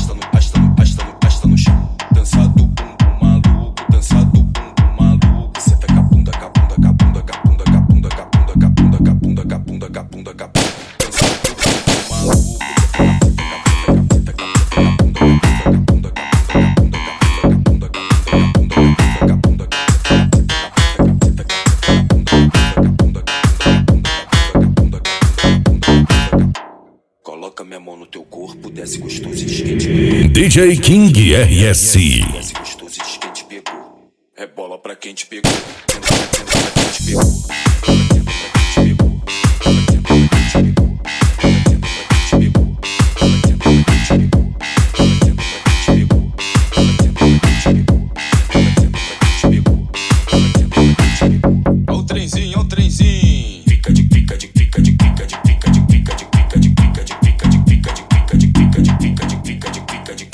arrasta no, arrasta no, arrasta no, arrasta no chão. Dança do bumbum maluco, dança do bumbum maluco. Senta com a bunda, com a bunda, com a bunda, com a bunda, com a bunda, com a bunda, com a bunda, com a bunda, com a bunda, com a bunda, com a bunda. Dança do bumbum maluco. Coloca minha mão no teu corpo, desce gostoso e esquente. DJ King RS. Desce gostoso e esquente, pegou. Rebola pra quem te pegou. Tenta pra quem te pegou. Tenta pra quem te pegou. Tenta pra quem te pegou. Tenta pra quem te pegou. Tenta pra quem te pegou. Tenta pra quem te pegou. Tenta pra quem te pegou. Tenta pra quem te pegou. Tenta pra quem te pegou. Ó o trenzinho, ó o trenzinho. Fica de fica de fica de fica de fica de fica de fica de fica de fica de fica de fica de fica de fica de fica de fica de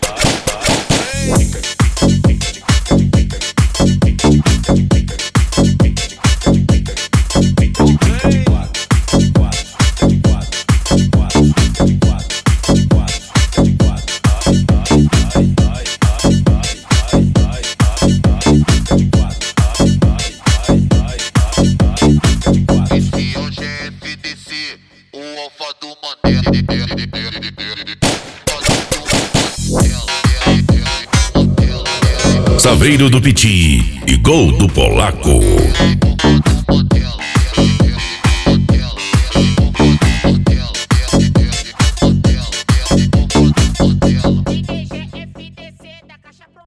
Esse é o GFDC, o alfa do Mandela. Saveiro do Piti e gol do Polaco. Mandela.